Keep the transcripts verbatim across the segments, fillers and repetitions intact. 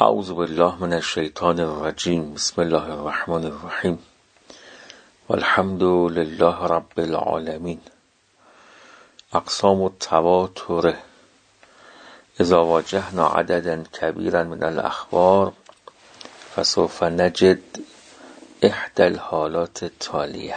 اعوذ بالله من الشیطان الرجیم. بسم الله الرحمن الرحیم. والحمد لله رب العالمین. اقسام التواتر اذا واجهنا عددا کبیرا من الاخبار فسوف نجد احدى الحالات التالیه.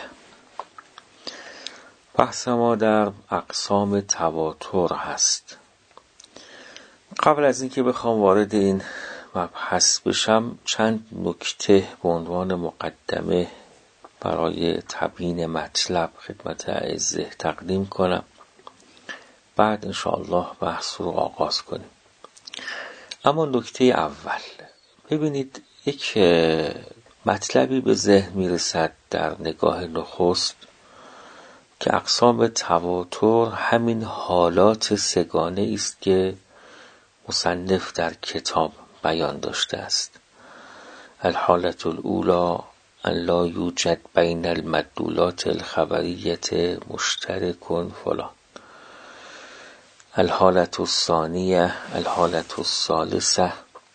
بحث ما در اقسام تواتر هست. قبل از اینکه بخوام وارد این مبحث بشم چند نکته به عنوان مقدمه برای تبیین مطلب خدمت اعزه تقدیم کنم، بعد انشاءالله بحث رو آغاز کنیم. اما نکته اول، ببینید یک مطلبی به ذهن میرسد در نگاه نخست که اقسام تواتر همین حالات سگانه است که مصنف در کتاب بیان داشته است. الحالة الاولى ان لا یوجد بین المدلولات الخبریة مشترک فلان. الحالة الثانیه الحالة الثالثه.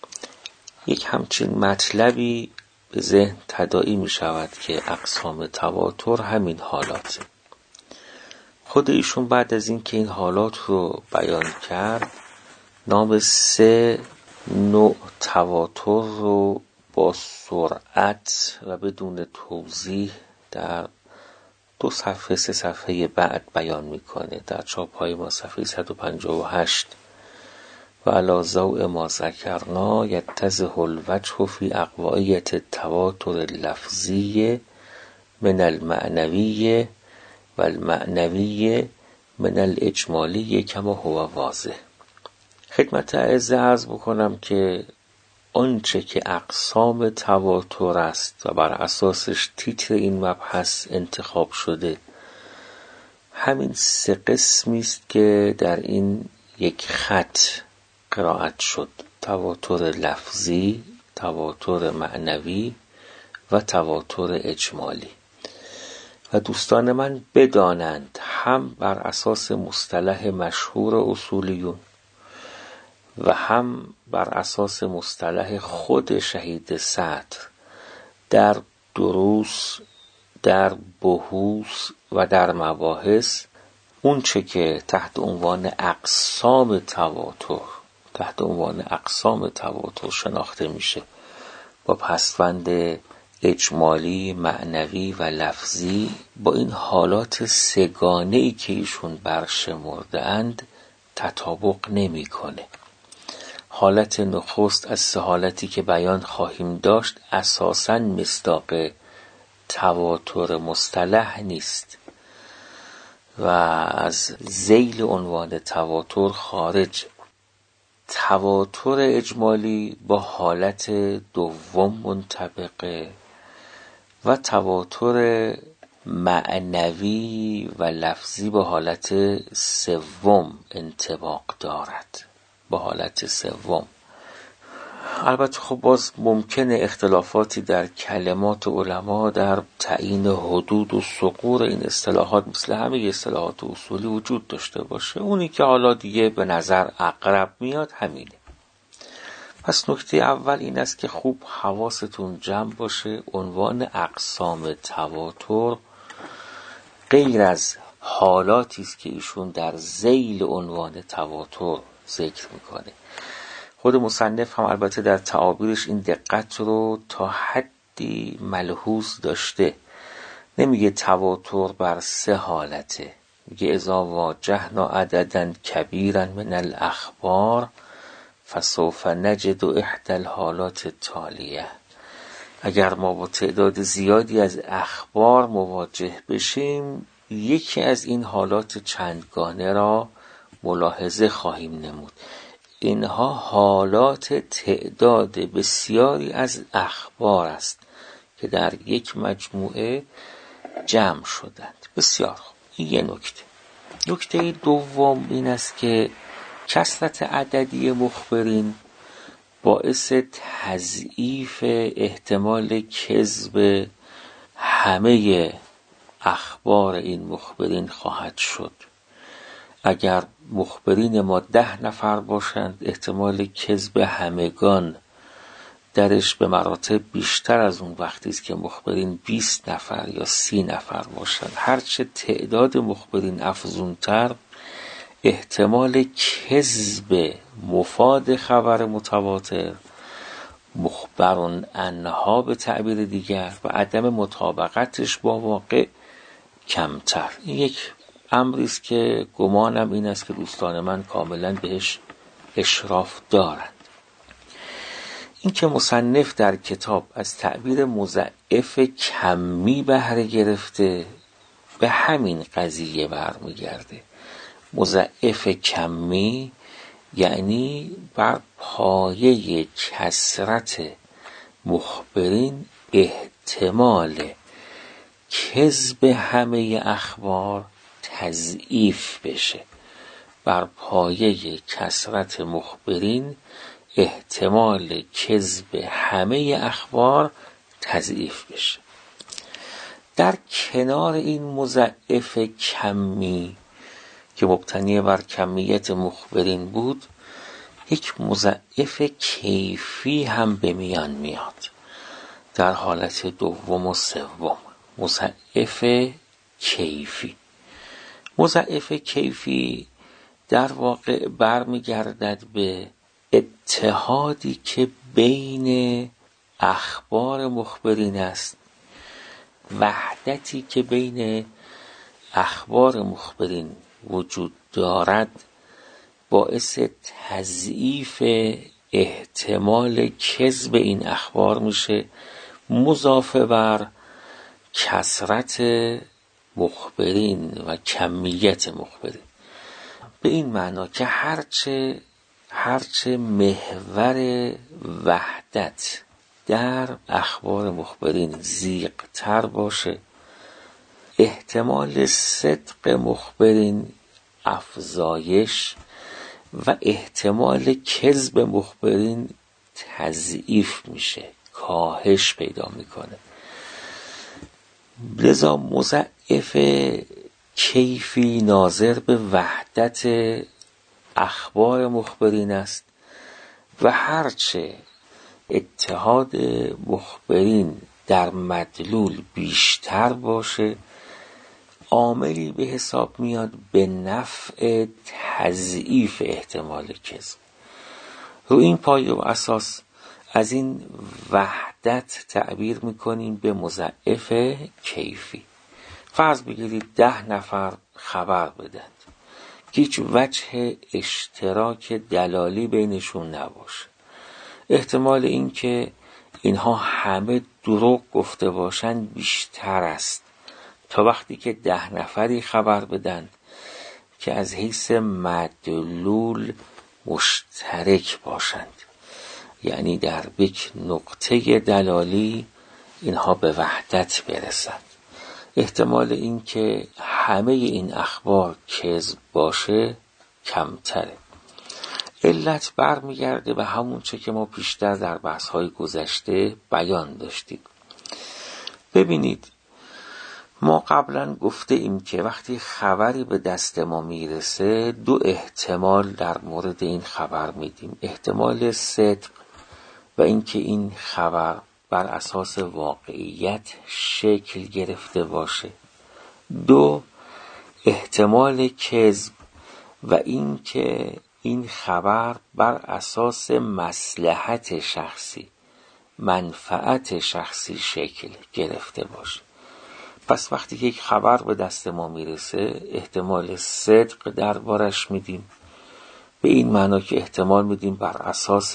یک همچین مطلبی به ذهن تداعی می شود که اقسام تواتر همین حالاته. خود ایشون بعد از این که این حالات رو بیان کرد، نام سه نوع تواتر رو با سرعت و بدون توضیح در دو صفحه سه صفحه بعد بیان میکنه. در چاپ‌های ما صفحه صد و پنجاه و هشت و علی ضوء ما ذکرنا یتضح الوجه فی اقوائیت التواتر اللفظی من المعنوی و المعنوی من الاجمالی کما هو واضح. خدمت اعزه عرض بکنم که آنچه که اقسام تواتر است و بر اساسش تیتر این مبحث انتخاب شده، همین سه قسمی است که در این یک خط قرائت شد: تواتر لفظی، تواتر معنوی و تواتر اجمالی. و دوستان من بدانند هم بر اساس مصطلح مشهور اصولیون و هم بر اساس مصطلح خود شهید صدر در دروس، در بحوث و در مباحث، اون چه که تحت عنوان اقسام تواتر تحت عنوان اقسام تواتر شناخته میشه با پسوند اجمالی، معنوی و لفظی، با این حالات سگانه‌ای که ایشون برشمرده اند تطابق نمی‌کنه. حالت نخست از سه حالتی که بیان خواهیم داشت اساساً مصداق تواتر مصطلح نیست و از ذیل عنوان تواتر خارج. تواتر اجمالی با حالت دوم منطبقه و تواتر معنوی و لفظی با حالت سوم انطباق دارد، با حالت سوم. البته خب باز ممکنه اختلافاتی در کلمات علما در تعیین حدود و ثغور این اصطلاحات مثل همه اصطلاحات اصولی وجود داشته باشه. اونی که حالا دیگه به نظر اقرب میاد همینه. پس نکته اول این است که خوب حواستون جمع باشه. عنوان اقسام تواتر غیر از حالاتی است که ایشون در ذیل عنوان تواتر ذکر میکنه. خود مصنف هم البته در تعابیرش این دقت رو تا حدی ملحوظ داشته. نمیگه تواتر بر سه حالته، میگه اذا واجهنا عددا کبیرا من الاخبار فسوف نجد احدى الحالات التالیه. اگر ما با تعداد زیادی از اخبار مواجه بشیم، یکی از این حالات چندگانه را ملاحظه خواهیم نمود. اینها حالات تعداد بسیاری از اخبار است که در یک مجموعه جمع شدند. بسیار خوب، این یه نکته. نکته دوم این است که کثرت عددی مخبرین باعث تضعیف احتمال کذب همه اخبار این مخبرین خواهد شد. اگر مخبرین ما ده نفر باشند احتمال کذب همگان درش به مراتب بیشتر از اون وقتی است که مخبرین بیست نفر یا سی نفر باشن. هرچه تعداد مخبرین افزونتر، احتمال کذب مفاد خبر متواتر، مخبرون عنها به تعبیر دیگر، و عدم مطابقتش با واقع کمتر. این یک امری است که گمانم این است که دوستان من کاملا بهش اشراف دارند. این که مصنف در کتاب از تعبیر مضاعف کمی بهره گرفته، به همین قضیه برمیگرده. مضاعف کمی یعنی بر پایه کثرت مخبرین احتمال کذب همه اخبار تضعیف بشه. بر پایه کثرت مخبرین احتمال کذب همه اخبار تضعیف بشه. در کنار این مضاعف کمی که مبتنی بر کمیت مخبرین بود، یک مضاعف کیفی هم به میان میاد در حالت دوم و سوم. مضاعف کیفی مضاعف کیفی در واقع برمیگردد به اتحادی که بین اخبار مخبرین است، وحدتی که بین اخبار مخبرین وجود دارد، باعث تضعیف احتمال کذب این اخبار میشه، مضافه بر کثرت مخبرین و کمیت مخبرین. به این معنا که هرچه هرچه محور وحدت در اخبار مخبرین زیغ‌تر باشه، احتمال صدق مخبرین افزایش و احتمال کذب مخبرین تضعیف میشه، کاهش پیدا میکنه. لذا مضاعف کیفی ناظر به وحدت اخبار مخبرین است و هرچه اتحاد مخبرین در مدلول بیشتر باشه، عاملی به حساب میاد به نفع تضعیف احتمال کذب. رو این پایه و اساس از این وحدت تعبیر میکنیم به مضاعف کیفی. فرض بگیرید ده نفر خبر بدند، هیچ وجه اشتراک دلالی بینشون نباشه. احتمال این که اینها همه دروغ گفته باشند بیشتر است تا وقتی که ده نفری خبر بدند که از حیث مدلول مشترک باشند، یعنی در یک نقطه دلالی اینها به وحدت برسند. احتمال این که همه این اخبار کذب باشه کمتره. علت برمیگرده به همون چه که ما پیشتر در بحث‌های گذشته بیان داشتیم. ببینید، ما قبلا گفته ایم که وقتی خبری به دست ما میرسه دو احتمال در مورد این خبر میدیم. احتمال صدق و اینکه این خبر بر اساس واقعیت شکل گرفته باشه. دو، احتمال کذب و اینکه این خبر بر اساس مصلحت شخصی، منفعت شخصی شکل گرفته باشه. پس وقتی یک خبر به دست ما میرسه احتمال صدق دربارش میدیم، به این معنا که احتمال میدیم بر اساس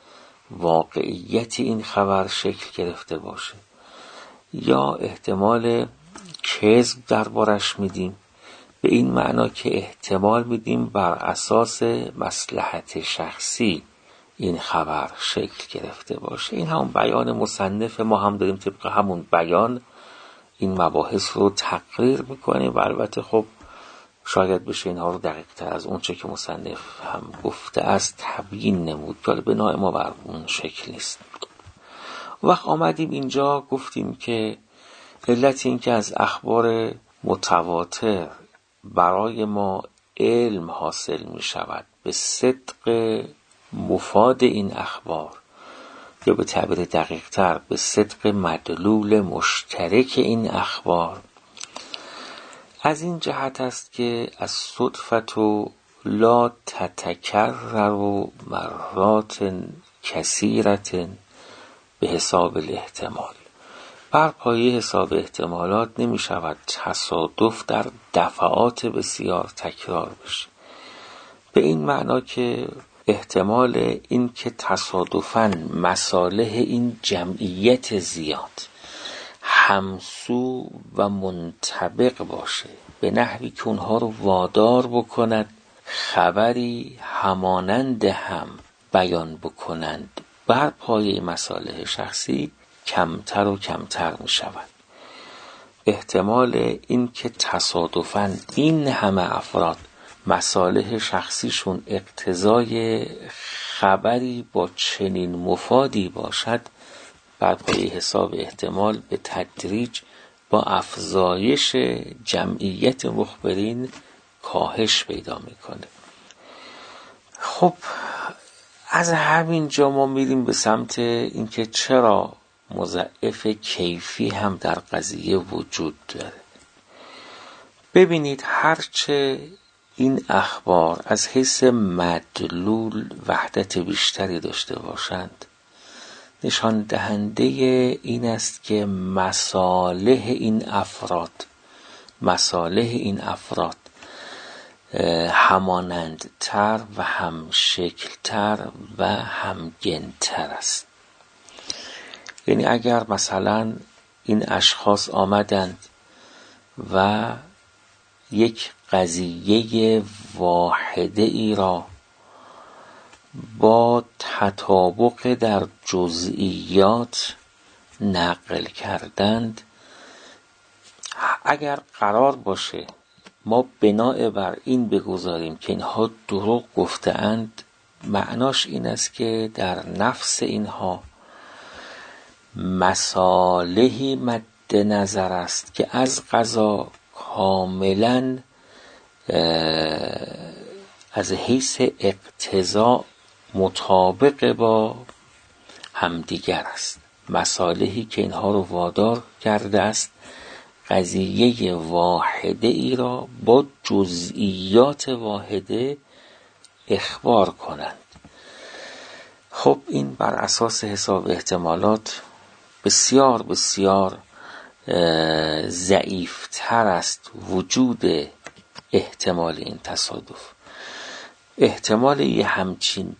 واقعیت این خبر شکل گرفته باشه، یا احتمال کذب دربارش میدیم، به این معنا که احتمال میدیم بر اساس مصلحت شخصی این خبر شکل گرفته باشه. این همون بیان مصنف، ما هم داریم طبق همون بیان این مباحث رو تقریر میکنیم و البته خب شاید بشه اینها رو دقیق تر از اون چه که مصنف هم گفته است تبیین نمود، که بنای ما بر اون شکل نیست. وقت آمدیم اینجا گفتیم که علت این که از اخبار متواتر برای ما علم حاصل می شود به صدق مفاد این اخبار یا به تعبیر دقیق تر به صدق مدلول مشترک این اخبار از این جهت است که از صدفت و لا تتکرر و مرات کثیرت به حساب الاحتمال. بر پایه حساب احتمالات نمی شود تصادف در دفعات بسیار تکرار بشه، به این معنا که احتمال این که تصادفاً مصالح این جمعیت زیاد همسو و منطبق باشه به نحوی که اونها رو وادار بکند خبری همانند هم بیان بکنند بر پایه مصالح شخصی کمتر و کمتر می شود. احتمال این که تصادفاً این همه افراد مصالح شخصیشون اقتضای خبری با چنین مفادی باشد بر پایه حساب احتمال به تدریج با افزایش جمعیت مخبرین کاهش پیدا میکنه. خب از همین جا ما میریم به سمت اینکه چرا مضاعف کیفی هم در قضیه وجود داره. ببینید هرچه این اخبار از حیث مدلول وحدت بیشتری داشته باشند نشان دهنده این است که مصالح این افراد مصالح این افراد همانندتر و همشکلتر و همگنتر است. یعنی اگر مثلا این اشخاص آمدند و یک قضیه واحده ای را با تطابق در جزئیات نقل کردند، اگر قرار باشه ما بناء بر این بگذاریم که اینها دروغ گفته‌اند، معناش این است که در نفس اینها مصالحی مد نظر است که از قضا کاملا از حیث اقتضا مطابق با همدیگر است. مصالحی که اینها رو وادار کرده است قضیه واحده ای را با جزئیات واحده اخبار کنند. خب این بر اساس حساب احتمالات بسیار بسیار ضعیفتر است وجود احتمال این تصادف. احتمال یه همچین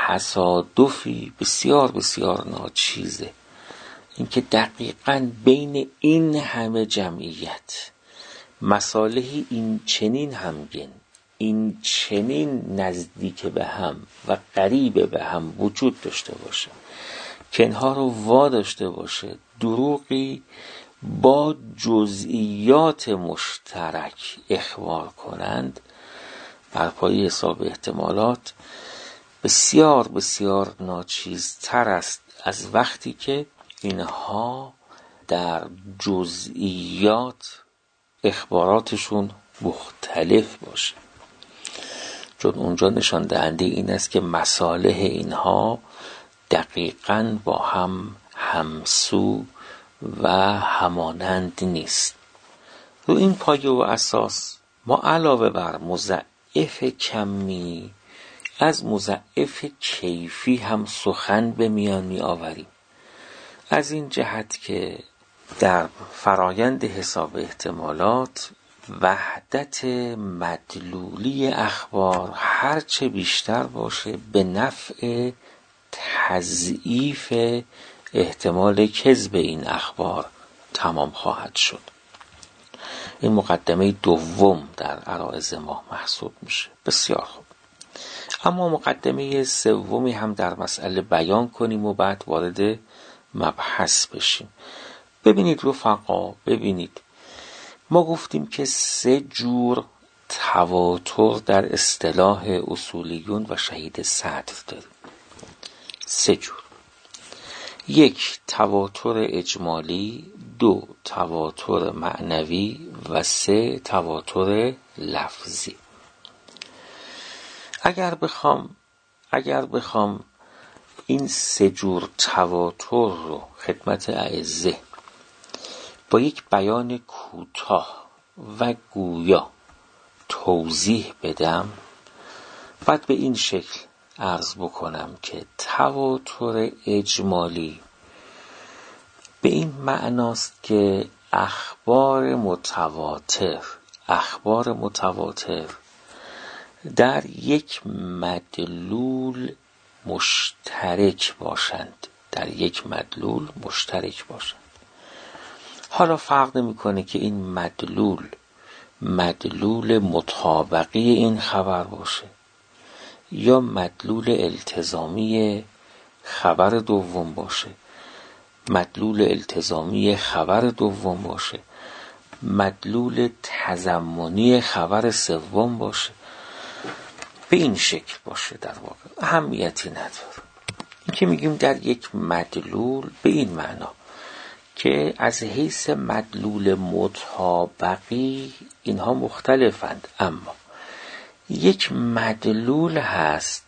تصادفی بسیار بسیار ناچیزه، اینکه دقیقاً بین این همه جمعیت مصالحی این چنین همگن، این چنین نزدیک به هم و قریب به هم وجود داشته باشه که اینها رو وا داشته باشه دروغی با جزئیات مشترک اخبار کنند، بر پایه حساب احتمالات بسیار بسیار ناچیزتر است از وقتی که اینها در جزئیات اخباراتشون مختلف باشه، چون اونجا نشان دهنده این است که مصالح اینها دقیقاً با هم همسو و همانند نیست. رو این پایه و اساس ما علاوه بر مضاعف کمی از مضاعف کیفی هم سخن به میان می آوریم، از این جهت که در فرایند حساب احتمالات وحدت مدلولی اخبار هرچه بیشتر باشه به نفع تضعیف احتمال کذب این اخبار تمام خواهد شد. این مقدمه دوم در عرایض ما محسوب میشه. بسیار خوب، اما مقدمه سومی هم در مسئله بیان کنیم و بعد وارد مبحث بشیم. ببینید رفقا، ببینید ما گفتیم که سه جور تواتر در اصطلاح اصولیون و شهید صدر داریم. سه جور: یک تواتر اجمالی، دو تواتر معنوی و سه تواتر لفظی. اگر بخوام اگر بخوام این سه جور تواتر رو خدمت اعزه با یک بیان کوتاه و گویا توضیح بدم، بعد به این شکل عرض بکنم که تواتر اجمالی به این معناست که اخبار متواتر اخبار متواتر در یک مدلول مشترک باشند در یک مدلول مشترک باشند. حالا فرق نمی‌کنه که این مدلول مدلول مطابقی این خبر باشه یا مدلول التزامی خبر دوم باشه، مدلول التزامی خبر دوم باشه، مدلول تضمنی خبر سوم باشه، به این شکل باشه. در واقع اهمیتی نداره. این که میگیم در یک مدلول به این معنا که از حیث مدلول مطابقی اینها مختلفند، اما یک مدلول هست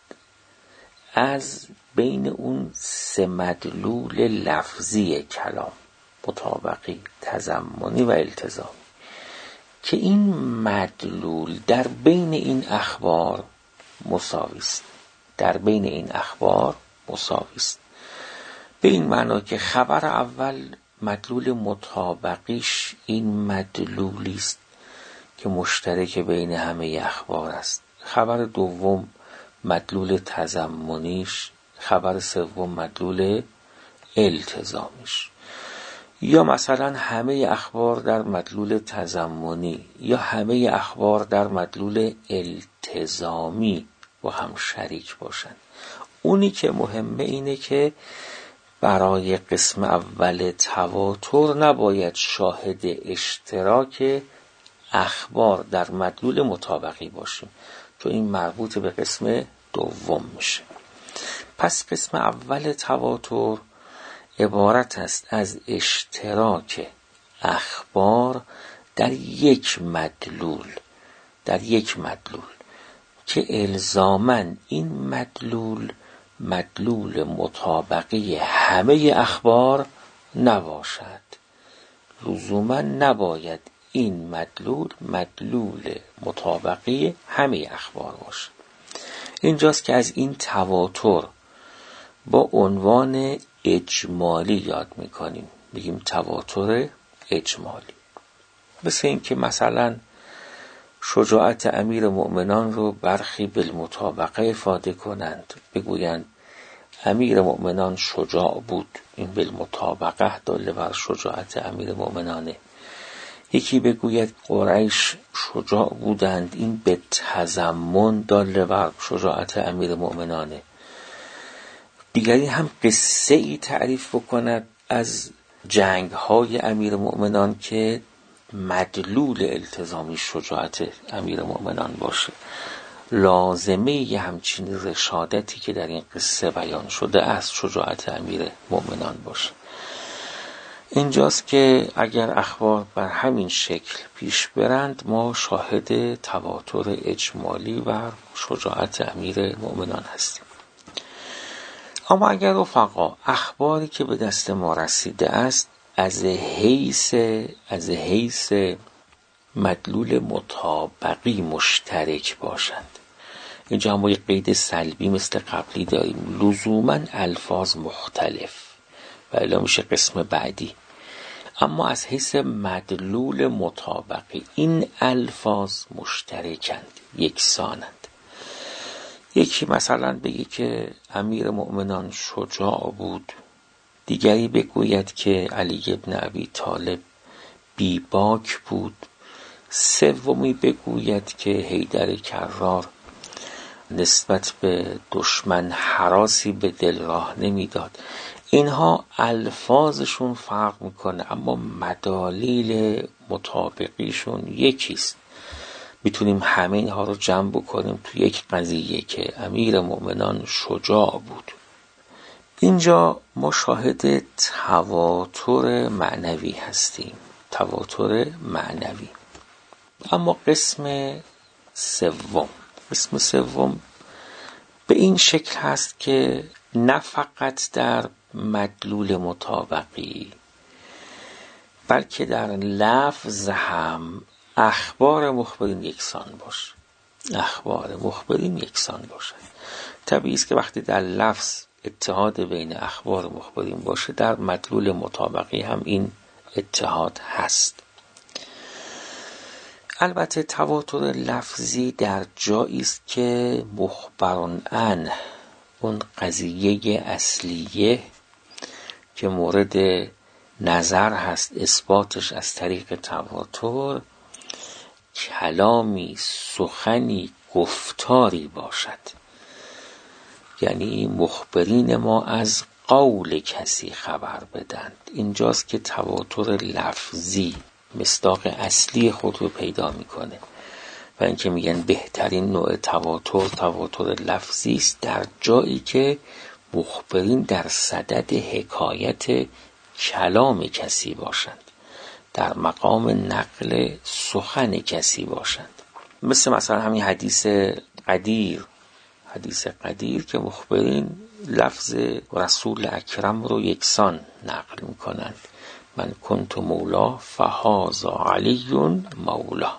از بین اون سه مدلول لفظی کلام، مطابقی، تضمنی و التزامی، که این مدلول در بین این اخبار مساوی است در بین این اخبار مساوی است به این معنا که خبر اول مدلول مطابقیش این مدلولی است که مشترک بین همه اخبار است، خبر دوم مدلول تضمنیش، خبر سوم مدلول التزامیش. یا مثلا همه اخبار در مدلول تضمنی یا همه اخبار در مدلول التزامی با هم شریک باشند. اونی که مهمه اینه که برای قسم اول تواتر نباید شاهد اشتراک اخبار در مدلول مطابقی باشیم، چون این مربوط به قسم دوم میشه. پس قسم اول تواتر عبارت است از اشتراک اخبار در یک مدلول در یک مدلول که الزاماً این مدلول مدلول مطابقی همه اخبار نباشد. لزوما نباید این مدلول مدلول مطابقی همه اخبار باشد. اینجاست که از این تواتر با عنوان اجمالی یاد میکنیم، میگیم تواتر اجمالی. مثل این که مثلا شجاعت امیر مؤمنان رو برخی بالمطابقه افاده کنند، بگویند امیر مؤمنان شجاع بود، این بالمطابقه داله بر شجاعت امیر مؤمنانه. یکی بگوید قریش شجاع بودند، این به تضمن داله بر شجاعت امیر مؤمنانه. دیگری هم قصه ای تعریف بکند از جنگ های امیر مؤمنان که مدلول التزامی شجاعت امیر مؤمنان باشه. لازمه یه همچین رشادتی که در این قصه بیان شده از شجاعت امیر مؤمنان باشه. اینجاست که اگر اخبار بر همین شکل پیش برند ما شاهد تواتر اجمالی و شجاعت امیر مؤمنان هستیم. اما اگر رفقا اخباری که به دست ما رسیده است از حیث از حیث مدلول مطابقی مشترک باشند، اینجا هم با یک قید سلبی مثل قبلی داریم، لزوما الفاظ مختلف و الا میشه قسم بعدی، اما از حیث مدلول مطابقی این الفاظ مشترکند، یکسانند. یکی مثلا بگه که امیر مؤمنان شجاع بود، دیگری بگوید که علی ابن ابی طالب بیباک بود، سومی بگوید که حیدر کرار نسبت به دشمن هراسی به دل راه نمیداد. اینها الفاظشون فرق میکنه اما مدالیل مطابقیشون یکیست. میتونیم همه اینها رو جمع بکنیم تو یک قضیه که امیر مؤمنان شجاع بود. اینجا ما شاهد تواتر معنوی هستیم، تواتر معنوی. اما قسم سوم قسم سوم به این شکل هست که نه فقط در مدلول مطابقی بلکه در لفظ هم اخبار مخبرین یکسان باشه. اخبار مخبرین یکسان باشه. طبیعی است که وقتی در لفظ اتحاد بین اخبار مخبرین باشه، در مدلول مطابقی هم این اتحاد هست. البته تواتر لفظی در جایی است که مخبرون عنه، اون قضیه اصلیه که مورد نظر هست اثباتش از طریق تواتر، کلامی، سخنی، گفتاری باشد. یعنی مخبرین ما از قول کسی خبر بدند. اینجاست که تواتر لفظی مصداق اصلی خود رو پیدا میکنه و اینکه میگن بهترین نوع تواتر تواتر لفظی است، در جایی که مخبرین در صدد حکایت کلام کسی باشند، در مقام نقل سخن کسی باشند. مثل مثلا همین حدیث قدیر حدیث قدیر که مخبرین لفظ رسول اکرم رو یکسان نقل میکنند: من کنت مولا فهذا علی مولا.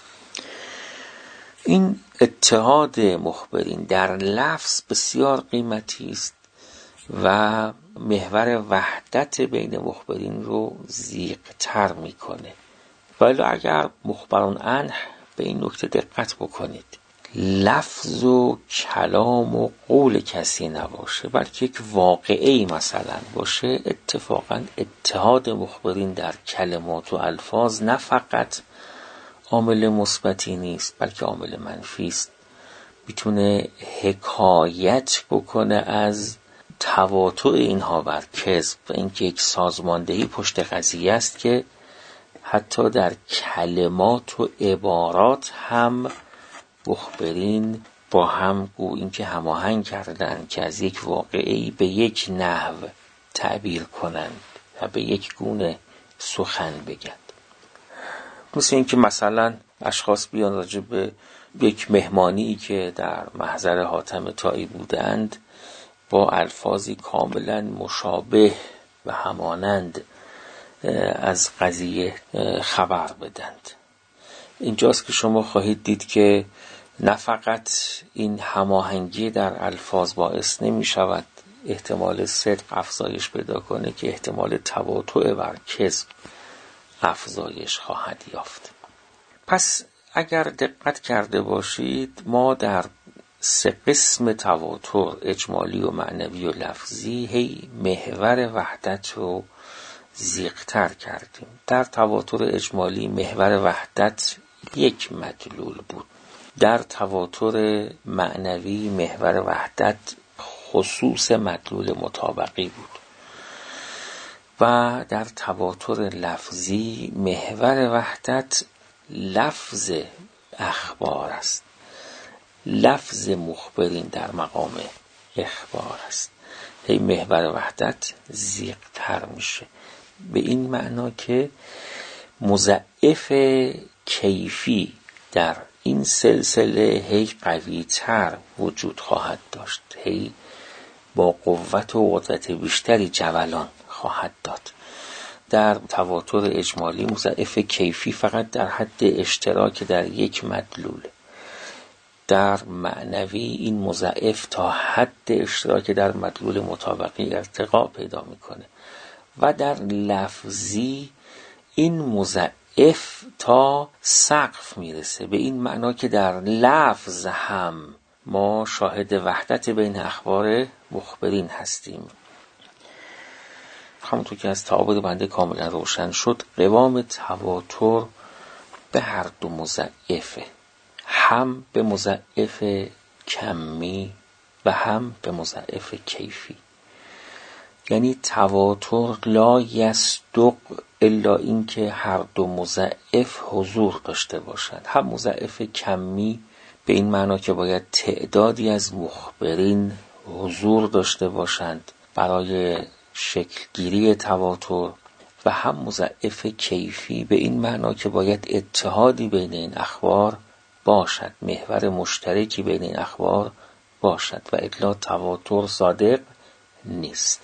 این اتحاد مخبرین در لفظ بسیار قیمتی است و محور وحدت بین مخبرین رو زیغ‌تر میکنه. ولی اگر مخبرون عنه به این نکته دقت بکنید، لفظ و کلام و قول کسی نباشه بلکه یک واقعه‌ای مثلا باشه، اتفاقا اتحاد مخبرین در کلمات و الفاظ نه فقط عامل مثبتی نیست بلکه عامل منفی است. میتونه حکایت بکنه از تواتر اینها بر کذب و اینکه یک سازماندهی پشت قضیه است که حتی در کلمات و عبارات هم مخبرین با هم گو این که هماهنگ کردن که از یک واقعی به یک نحو تعبیر کنند و به یک گونه سخن بگند. مثل این که مثلا اشخاص بیان راجع به یک مهمانی که در محضر حاتم طایی بودند با الفاظی کاملا مشابه و همانند از قضیه خبر بدند. اینجاست که شما خواهید دید که نه فقط این هماهنگی در الفاظ باعث نمی شود احتمال صدق افزایش پیدا کنه که احتمال تواتر بر کذب افزایش خواهد یافت. پس اگر دقت کرده باشید ما در سه قسم تواتر، اجمالی و معنوی و لفظی، هی محور وحدت رو زیغ‌تر کردیم. در تواتر اجمالی محور وحدت یک مدلول بود. در تواتر معنوی محور وحدت خصوص مدلول مطابقی بود و در تواتر لفظی محور وحدت لفظ اخبار است. لفظ مخبرین در مقام اخبار است. هی محور وحدت زیغ‌تر میشه به این معنا که مضاعف کیفی در این سلسله هی قوی تر وجود خواهد داشت، هی با قوت و قدرت بیشتری جولان خواهد داد. در تواتر اجمالی مضاعف کیفی فقط در حد اشتراک در یک مدلول. در معنوی این مضاعف تا حد اشتراک در مدلول مطابقی ارتقا پیدا میکنه و در لفظی این مضاعف تا سقف میرسه، به این معنا که در لفظ هم ما شاهد وحدت بین اخبار مخبرین هستیم. همونطور که از تعابیر بنده کاملا روشن شد، قوام تواتر به هر دو مضاعفه، هم به مضاعف کمی و هم به مضاعف کیفی. یعنی تواتر لا یصدق الا این که هر دو مضاعف حضور داشته باشند. هم مضاعف کمی به این معنا که باید تعدادی از مخبرین حضور داشته باشند برای شکلگیری تواتر، و هم مضاعف کیفی به این معنا که باید اتحادی بین این اخبار باشد، محور مشترکی بین این اخبار باشد و الا تواتر صادق نیست.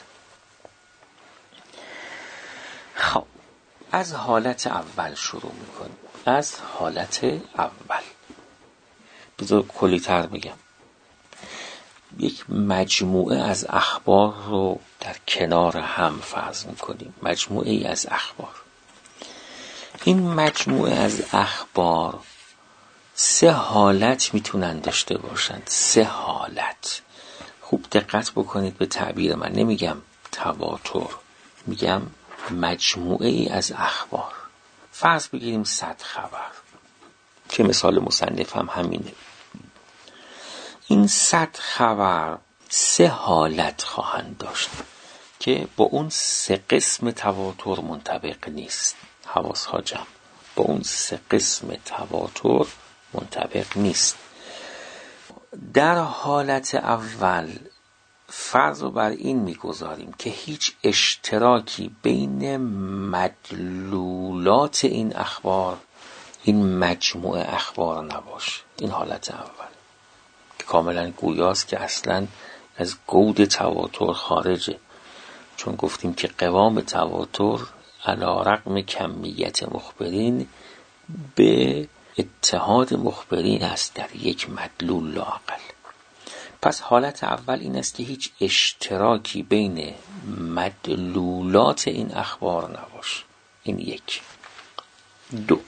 خب از حالت اول شروع میکنیم. از حالت اول بذار کلی‌تر بگم. یک مجموعه از اخبار رو در کنار هم فرض میکنیم. مجموعه ای از اخبار. این مجموعه از اخبار سه حالت میتونن داشته باشند. سه حالت. خوب دقت بکنید به تعبیر من. نمیگم تواتر، میگم مجموعه ای از اخبار. فرض بگیریم صد خبر که مثال مصنف هم همینه. این صد خبر سه حالت خواهند داشت که با اون سه قسم تواتر منطبق نیست. حواسها جمع. با اون سه قسم تواتر منطبق نیست. در حالت اول فرض رو بر این میگذاریم که هیچ اشتراکی بین مدلولات این اخبار، این مجموعه اخبار نباشه. این حالت اول کاملا گویاست که اصلا از گود تواتر خارجه، چون گفتیم که قوام تواتر علی رغم کمیت مخبرین به اتحاد مخبرین است در یک مدلول لااقل. پس حالت اول این است که هیچ اشتراکی بین مدلولات این اخبار نباشه. این یک. دو،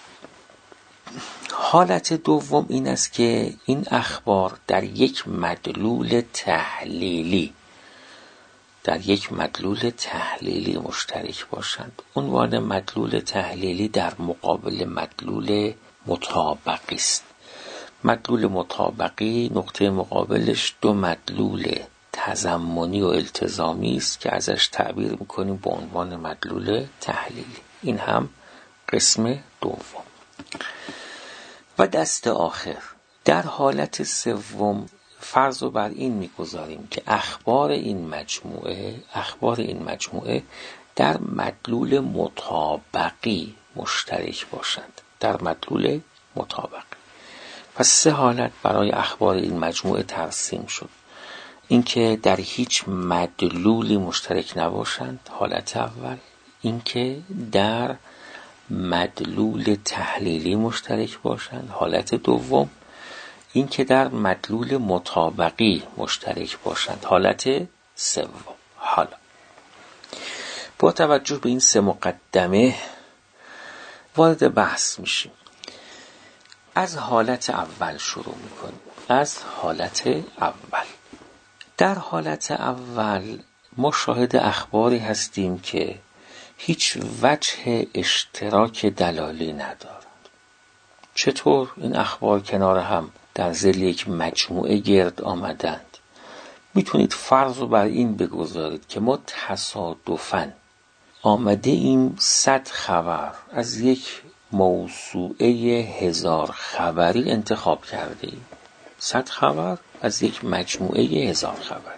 حالت دوم این است که این اخبار در یک مدلول تحلیلی در یک مدلول تحلیلی مشترک باشند. عنوان مدلول تحلیلی در مقابل مدلول مطابقی است. مدلول مطابقی نقطه مقابلش دو مدلول تضمنی و التزامی است که ازش تعبیر میکنیم به عنوان مدلول تحلیلی. این هم قسم دوم. و دست آخر در حالت سوم فرض رو بر این میگذاریم که اخبار این مجموعه اخبار این مجموعه در مدلول مطابقی مشترک باشند. در مدلول مطابقی. پس سه حالت برای اخبار این مجموعه ترسیم شد. اینکه در هیچ مدلولی مشترک نباشند حالت اول، اینکه در مدلول تحلیلی مشترک باشند حالت دوم، اینکه در مدلول مطابقی مشترک باشند حالت سوم. حالا با توجه به این سه مقدمه وارد بحث میشیم. از حالت اول شروع میکنیم. از حالت اول. در حالت اول ما شاهد اخباری هستیم که هیچ وجه اشتراک دلالی ندارند. چطور این اخبار کنار هم در ظل یک مجموعه گرد آمدند؟ میتونید فرض رو بر این بگذارید که ما تصادفاً آمده ایم صد خبر از یک موسوعه هزار خبری انتخاب کرده ایم. صد خبر از یک مجموعه هزار خبر.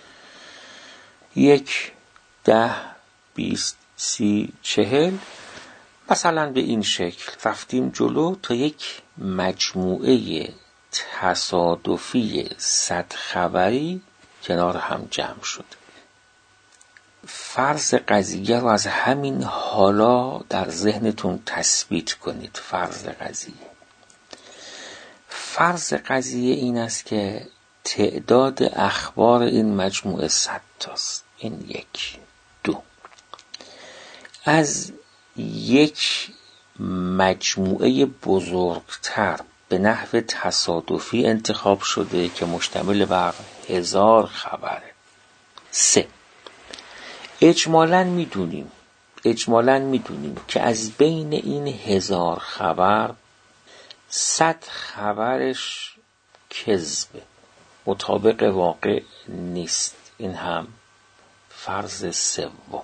یک، ده، بیست، سی، چهل، مثلا به این شکل رفتیم جلو تا یک مجموعه تصادفی صد خبری کنار هم جمع شد. فرض قضیه رو از همین حالا در ذهنتون تثبیت کنید. فرض قضیه فرض قضیه این است که تعداد اخبار این مجموعه صد تاست. این یک. دو، از یک مجموعه بزرگتر به نحو تصادفی انتخاب شده که مشتمل بر هزار خبره. سه، اجمالاً میدونیم اجمالاً میدونیم که از بین این هزار خبر صد خبرش کذبه، مطابق واقع نیست. این هم فرض سوم.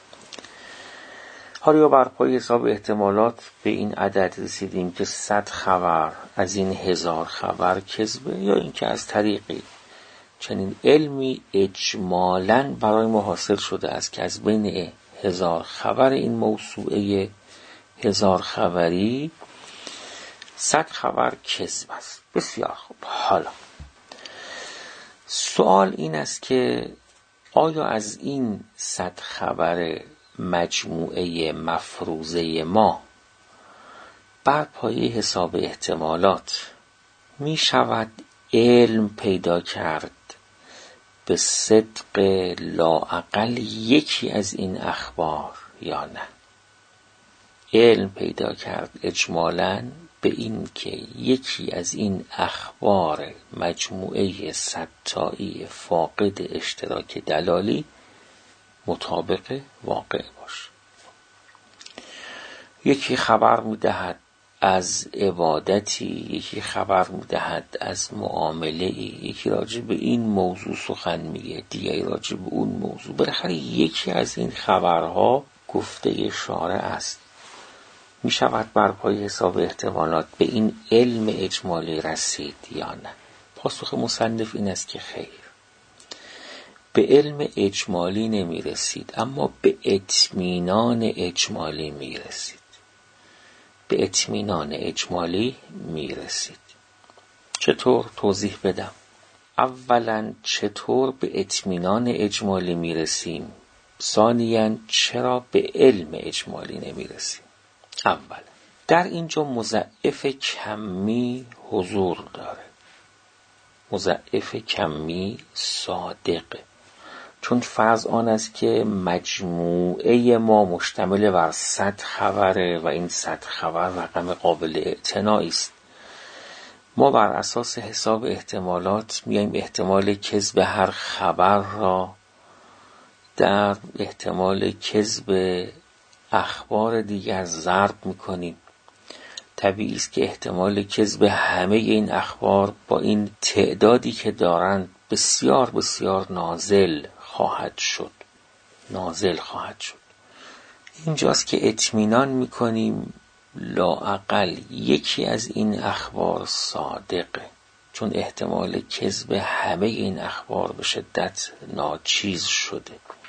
حالا بر پای حساب احتمالات به این عدد رسیدیم که صد خبر از این هزار خبر کذبه، یا اینکه از طریقی چنین علمی اجمالاً برای ما حاصل شده است که از بین هزار خبر این موسوعه هزار خبری صد خبر کذب است. بسیار خوب. حالا سوال این است که آیا از این صد خبر مجموعه مفروضه ما بر پایه حساب احتمالات می شود علم پیدا کرد به صدق لااقل یکی از این اخبار یا نه؟ علم پیدا کرد اجمالاً به این که یکی از این اخبار مجموعه صدتایی فاقد اشتراک دلالی مطابق واقع باشه. یکی خبر می‌دهد از عبادتی، یکی خبر می‌دهد از معامله‌ای، یکی راجع به این موضوع سخن میگه، دیگری راجع به اون موضوع. بالاخره یکی از این خبرها گفته شارع است. می شود بر پای حساب احتمالات به این علم اجمالی رسید یا نه؟ پاسخ مصنف این است که خیر، به علم اجمالی نمی رسید، اما به اطمینان اجمالی می رسید. به اطمینان اجمالی می رسید. چطور؟ توضیح بدم. اولا چطور به اطمینان اجمالی می رسیم؟ ثانیاً چرا به علم اجمالی نمی رسیم؟ اول، در اینجا مضاعف کمی حضور داره. مضاعف کمی صادقه، چون فرض آن است که مجموعه ما مشتمل بر صد خبره و این صد خبر رقم قابل اعتنایی است. ما بر اساس حساب احتمالات میایم احتمال کذب هر خبر را در احتمال کذب اخبار دیگر ضرب میکنیم. طبیعی است که احتمال کذب همه این اخبار با این تعدادی که دارند بسیار بسیار نازل خواهد شد. نازل خواهد شد. اینجاست که اطمینان میکنیم لااقل یکی از این اخبار صادقه، چون احتمال کذب همه این اخبار به شدت ناچیز شده.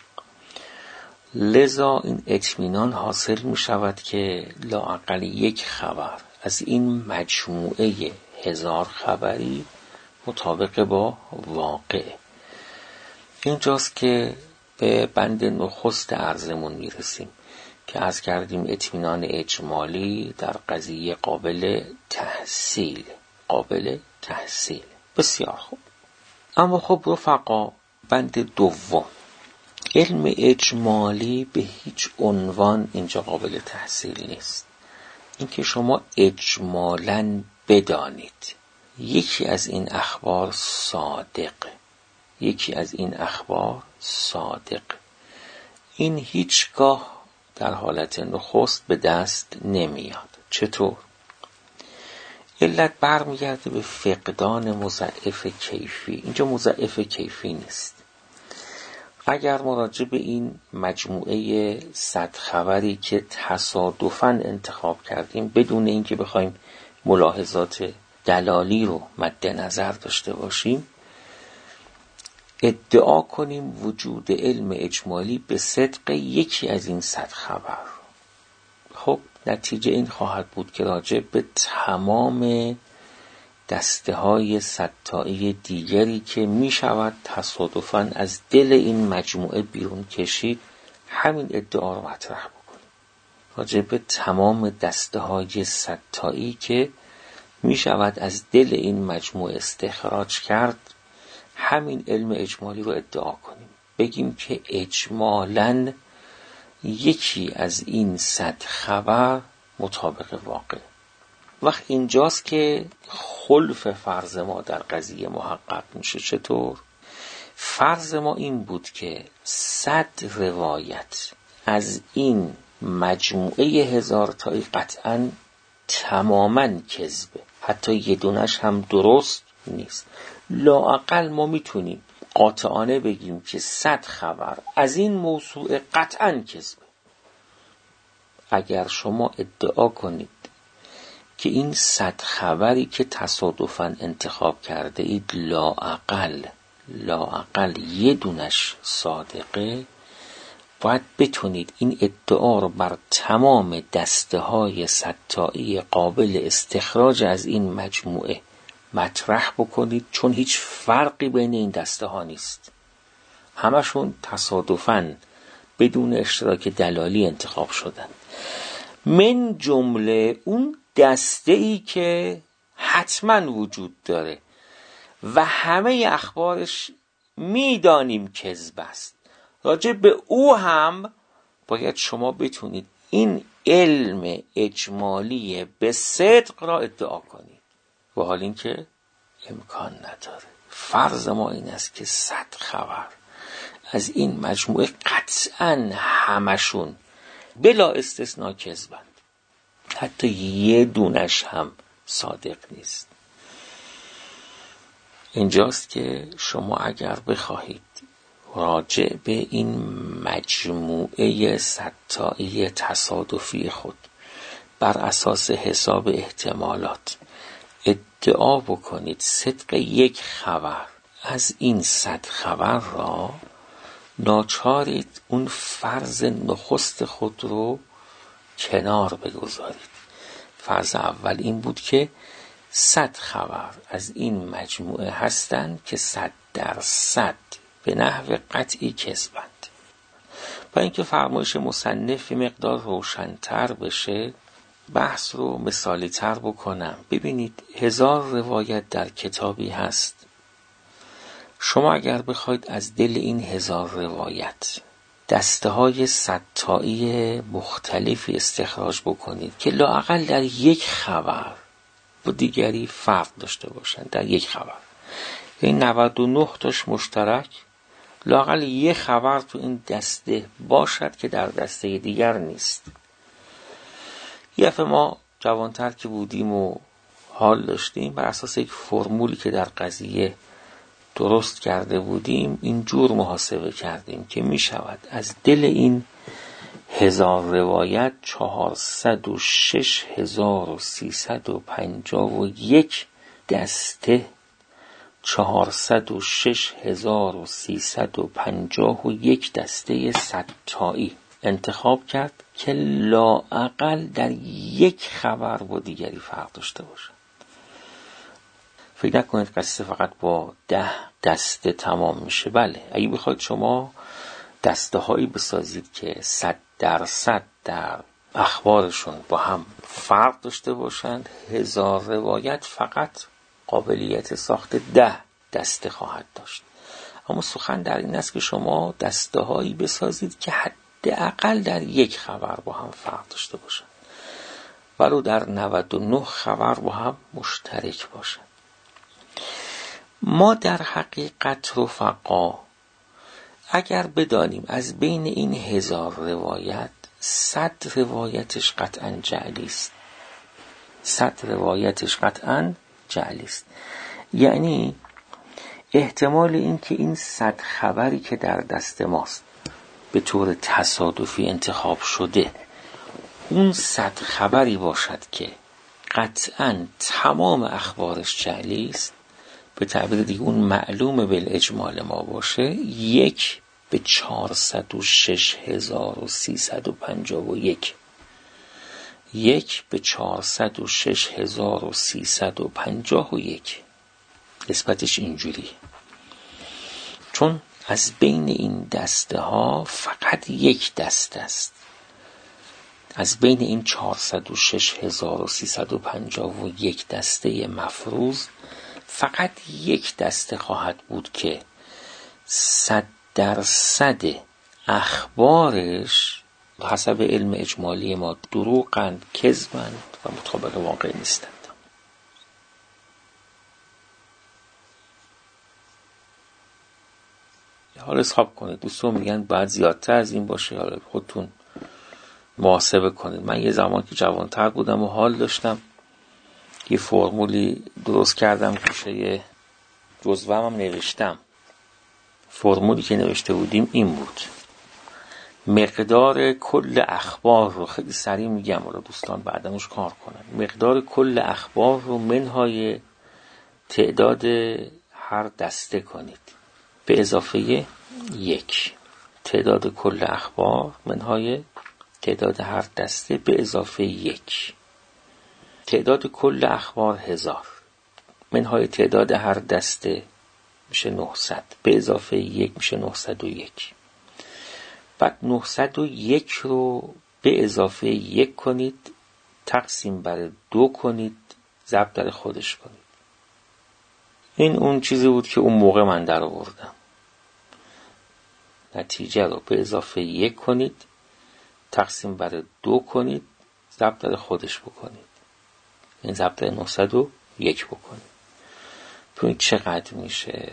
لذا این اطمینان حاصل می شود که لااقل یک خبر از این مجموعه هزار خبری مطابق با واقع. اینجاست که به بند نخست عرضمون می رسیم که عرض کردیم اطمینان اجمالی در قضیه قابل تحصیل. قابل تحصیل. بسیار خوب. اما خب رفقا، بند دوم، علم اجمالی به هیچ عنوان اینجا قابل تحصیل نیست. اینکه شما اجمالاً بدانید یکی از این اخبار صادقه، یکی از این اخبار صادق، این هیچگاه در حالت نخست به دست نمیاد. چطور؟ علت برمیگرده به فقدان مضاعف کیفی. اینجا مضاعف کیفی نیست. اگر مراجعه به این مجموعه صد خبری که تصادفاً انتخاب کردیم بدون اینکه بخوایم ملاحظات دلالی رو مد نظر داشته باشیم ادعا کنیم وجود علم اجمالی به صدق یکی از این صد خبر، خب نتیجه این خواهد بود که راجع به تمام دسته های صدتایی دیگری که می شود تصادفاً از دل این مجموعه بیرون کشید همین ادعا رو مطرح بکنیم. راجع به تمام دسته های صدتایی که می شود از دل این مجموعه استخراج کرد همین علم اجمالی رو ادعا کنیم. بگیم که اجمالاً یکی از این صد خبر مطابق واقع. وقت اینجاست که خلف فرض ما در قضیه محقق میشه. چطور؟ فرض ما این بود که صد روایت از این مجموعه هزار تایی قطعاً تماماً کذبه، حتی یه دونش هم درست نیست. لااقل ما میتونیم قاطعانه بگیم که صد خبر از این موضوع قطعاً کذبه. اگر شما ادعا کنید که این صد خبری که تصادفاً انتخاب کرده اید لااقل لااقل یه دونش صادقه، باید بتونید این ادعا رو بر تمام دسته های صدتایی قابل استخراج از این مجموعه مطرح بکنید، چون هیچ فرقی بین این دسته ها نیست. همشون تصادفاً بدون اشتراک دلالی انتخاب شدن. من جمله اون دسته ای که حتما وجود داره و همه اخبارش میدانیم کذب است، راجع به او هم باید شما بتونید این علم اجمالی به صدق را ادعا کنید، و حال این که امکان نداره. فرض ما این است که صد خبر از این مجموعه قطعاً همشون بلا استثناء کذبند، حتی یه دونش هم صادق نیست. اینجاست که شما اگر بخواهید راجع به این مجموعه صدتایی تصادفی خود بر اساس حساب احتمالات ادعا بکنید صدق یک خبر از این صد خبر را، ناچارید اون فرض نخست خود رو کنار بگذارید. فرض اول این بود که صد خبر از این مجموعه هستند که صد درصد به نحو قطعی کذبند. با اینکه فرمایش مصنف مقدار روشن‌تر بشه، بحث رو مثالی تر بکنم. ببینید هزار روایت در کتابی هست. شما اگر بخواید از دل این هزار روایت دسته های صدتایی مختلفی استخراج بکنید که لااقل در یک خبر با دیگری فرق داشته باشند، در یک خبر این نود و نه تاش مشترک، لااقل یک خبر تو این دسته باشد که در دسته دیگر نیست. یه دفعه ما جوانتر که بودیم و حال داشتیم، بر اساس یک فرمولی که در قضیه درست کرده بودیم اینجور محاسبه کردیم که می شود از دل این هزار روایت چهارصد و شش هزار و سیصد و پنجاه و یک دسته چهارصد و شش هزار و سیصد و پنجاه و یک دسته صدتایی انتخاب کرد که لااقل در یک خبر با دیگری فرق داشته باشه. فکر نکنید قصه فقط با ده دسته تمام میشه. بله، اگه بخواید شما دسته هایی بسازید که صد درصد در اخبارشون با هم فرق داشته باشند، هزار روایت فقط قابلیت ساخت ده دسته خواهد داشت. اما سخن در این است که شما دسته هایی بسازید که حداقل در یک خبر با هم فرق داشته باشند، ولو در نود و نه خبر با هم مشترک باشند. ما در حقیقت رفقا اگر بدانیم از بین این هزار روایت صد روایتش قطعاً جعلی است، صد روایتش قطعاً جعلی است، یعنی احتمال این که این صد خبری که در دست ماست به طور تصادفی انتخاب شده اون صد خبری باشد که قطعاً تمام اخبارش جعلی است، به تعبیر دیگه اون معلوم بالاجمال ما باشه، یک به چهارصد و شش هزار و سیصد و پنجاه و یک یک به چهارصد و شش هزار و سیصد و پنجاه و یک نسبتش اینجوری، چون از بین این دسته ها فقط یک دسته است. از بین این چهارصد و شش هزار و سیصد و پنجاه و یک دسته مفروض فقط یک دسته خواهد بود که صد درصد اخبارش حسب علم اجمالی ما دروغند، کذبند و مطابق واقع نیستند. حالا حساب کنید، دوستان میگن باید زیادتر از این باشه، حالا خودتون محاسبه کنید. من یه زمان که جوانتر بودم و حال داشتم یه فرمولی درست کردم، گوشه جزوه هم نوشتم. فرمولی که نوشته بودیم این بود: مقدار کل اخبار رو، خیلی سریع میگم حالا دوستان بعدمش کار کنن، مقدار کل اخبار رو منهای تعداد هر دسته کنید به اضافه یک. تعداد کل اخبار منهای تعداد هر دسته به اضافه یک. تعداد کل اخبار هزار منهای تعداد هر دسته میشه نهصد، به اضافه یک میشه نهصد و یک. بعد نهصد و یک رو به اضافه یک کنید، تقسیم بر دو کنید، ضرب در خودش کنید. این اون چیزی بود که اون موقع من در آوردم. نتیجه رو به اضافه یک کنید، تقسیم بر دو کنید، ضرب در خودش بکنید. این ضرب در نهصد و یک بکنید. ببینید چقدر میشه.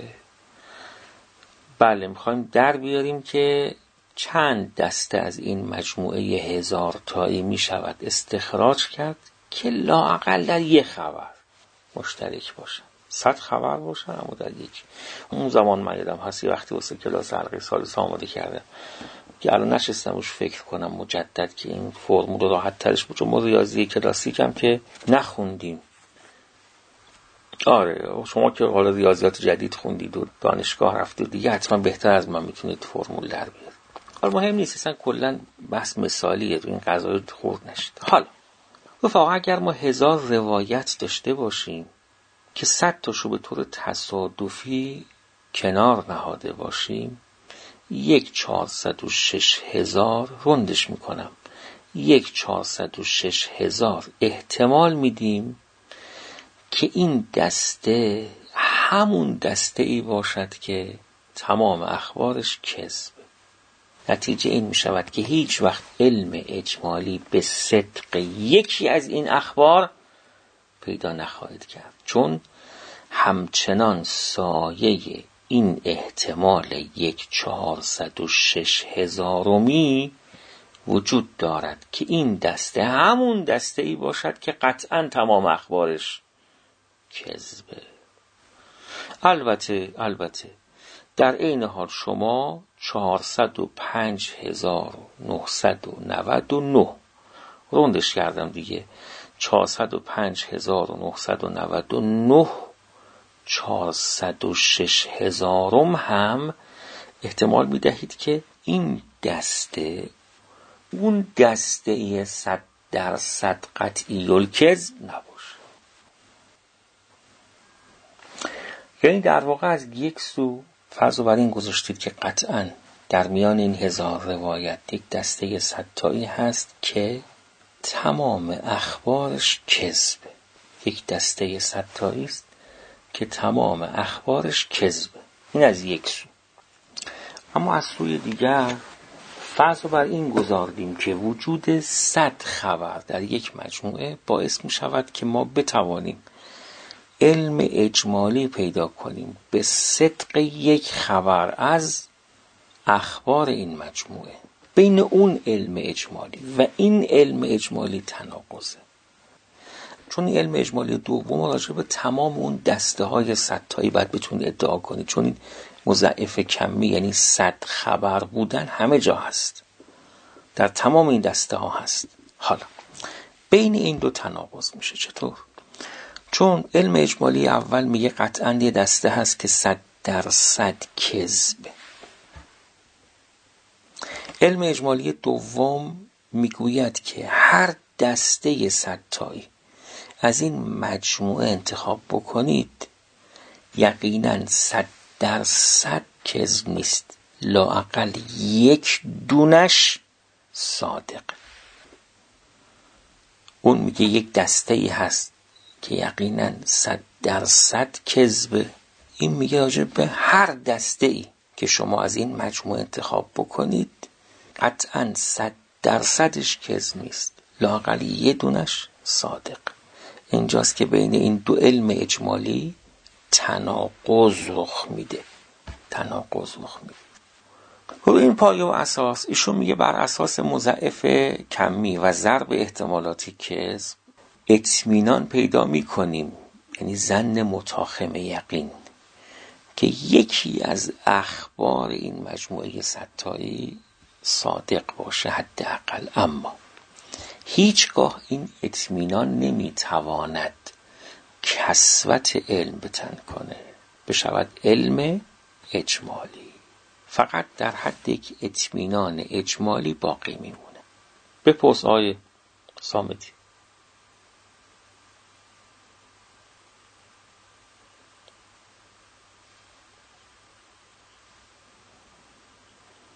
بله، میخوایم در بیاریم که چند دسته از این مجموعه هزار تایی میشود استخراج کرد که لااقل در یک خبر مشترک باشن. صد خبر باشن اما در یک. اون زمان من یادم هست وقتی واسه کلاس حلقه سالس آماده کردم که الان نشستم روش فکر کنم مجدد که این فرمول راحت ترش بود، چون ما ریاضی کلاسیک هم که نخوندیم. آره شما که حالا ریاضیات جدید خوندید و دانشگاه رفتید دیگه حتما بهتر از من میتونید فرمول در بیارید. حالا مهم نیست، اصلا کلا بحث مثالیه، تو این قضایا خورد نشید. حالا رفقا اگر ما هزار روایت داشته باشیم که صد تاشو به طور تصادفی کنار نهاده باشیم، یک چهارصد و شش هزار رندش میکنم، یک چهارصد و شش هزار احتمال میدیم که این دسته همون دسته ای باشد که تمام اخبارش کذب. نتیجه این می شود که هیچ وقت علم اجمالی به صدق یکی از این اخبار پیدا نخواهد کرد، چون همچنان سایه این احتمال یک چهارصد و شش هزارمی وجود دارد که این دسته همون دسته ای باشد که قطعا تمام اخبارش کذبه. البته البته در این حال شما چهارصد و پنج هزار و نهصد و نود و نه روندش کردم دیگه، چهارصد و پنج هزار و نهصد و نود و نه چهارصد و شش هزارم هم احتمال می دهید که این دسته اون دسته صد درصد قطعی الکذب نباشه. یعنی در واقع از یک سو فرض رو بر این گذاشتید که قطعاً در میان این هزار روایت یک دسته صد تایی هست که تمام اخبارش کذبه. یک دسته صد تایی است که تمام اخبارش کذبه. این از یک سو. اما از سوی دیگر فرض رو بر این گذاردیم که وجود صد خبر در یک مجموعه باعث می شود که ما بتوانیم علم اجمالی پیدا کنیم به صدق یک خبر از اخبار این مجموعه. بین اون علم اجمالی و این علم اجمالی تناقضه، چون این علم اجمالی دوم راجع به تمام اون دسته های صد تایی باید بتونید ادعا کنید، چون این مضاعف کمی یعنی صد خبر بودن همه جا هست، در تمام این دسته ها هست. حالا بین این دو تناقض میشه. چطور؟ چون علم اجمالی اول میگه قطعاً یه دسته هست که صد درصد کذبه. علم اجمالی دوم میگوید که هر دسته صد تایی از این مجموعه انتخاب بکنید یقیناً صد درصد کذب نیست، لااقل یک دونش صادق. اون میگه یک دسته ای هست که یقیناً صد درصد کذبه، این میگه راجع به هر دسته ای که شما از این مجموعه انتخاب بکنید قطعاً صد درصدش کذب نیست، لااقل یه دونش صادق. اینجاست که بین این دو علم اجمالی تناقض رخ میده. تناقض رخ میده. رو این پایه و اساس ایشون میگه بر اساس مضاعف کمی و ضرب احتمالاتی کذب اطمینان پیدا میکنیم، یعنی ظن متاخم یقین، که یکی از اخبار این مجموعه صد تایی صادق باشه حداقل. اما هیچگاه این اطمینان نمیتواند کسوت علم بتن کنه، بشود علم اجمالی. فقط در حد یک اطمینان اجمالی باقی میمونه. بپرس آیه صامتی.